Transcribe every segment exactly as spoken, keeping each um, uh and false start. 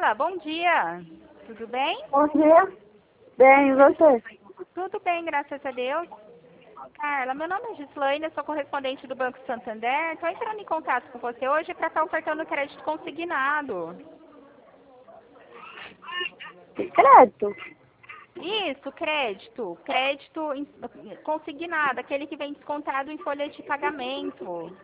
Carla, bom dia. Tudo bem? Bom dia. Bem, e você? Tudo bem, graças a Deus. Carla, meu nome é Gislaine, eu sou correspondente do Banco Santander. Estou entrando em contato com você hoje para estar ofertando crédito consignado. Crédito? Isso, crédito. Crédito em- consignado, aquele que vem descontado em folha de pagamento.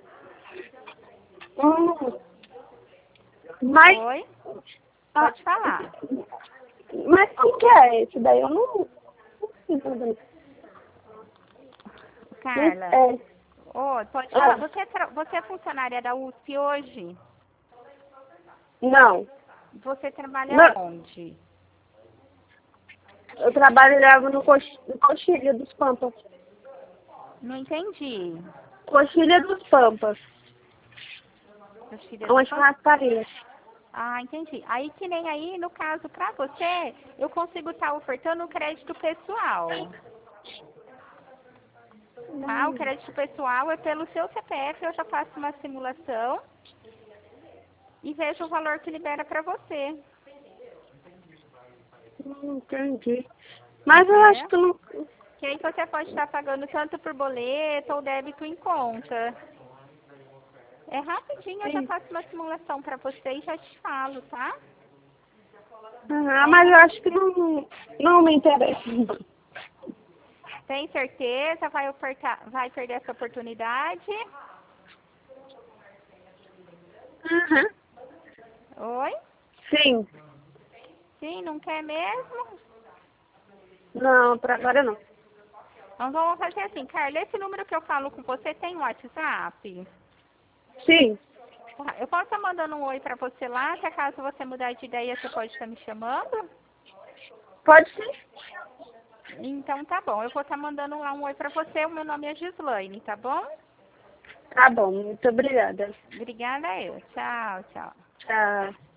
Hum. Mas, Oi? ah, Pode falar. mas como que é esse daí? Eu não... não sei. Carla, É. oi, pode falar. Ah, Você é, tra- você é funcionária da U S P hoje? não. Você trabalha Não. onde? Eu trabalhava no, cox... no Coxilha dos Pampas. Não entendi. Coxilha dos Pampas. Seus filhos É uma são- churrascaria. Ah, entendi. Aí que nem aí, no caso, pra você, eu consigo estar ofertando o crédito pessoal. Tá? O crédito pessoal é pelo seu C P F, eu já faço uma simulação e vejo o valor que libera pra você. Não entendi. Mas eu acho que não... Que aí você pode estar pagando tanto por boleto ou débito em conta. É rapidinho, eu já Sim. faço uma simulação pra você e já te falo, tá? Ah, mas eu acho que não, não me interessa. Tem certeza? Vai, ofertar, vai perder essa oportunidade? Uhum. Oi? Sim. Sim, não quer mesmo? Não, por agora não. Então vamos fazer assim, Carla, esse número que eu falo com você tem WhatsApp? Sim. Tá, eu posso estar mandando um oi pra você lá, que caso você mudar de ideia, você pode estar me chamando? Pode sim. Então tá bom, eu vou estar mandando lá um oi pra você, o meu nome é Gislaine, tá bom? Tá bom, muito obrigada. Obrigada eu. Tchau, tchau. Tchau.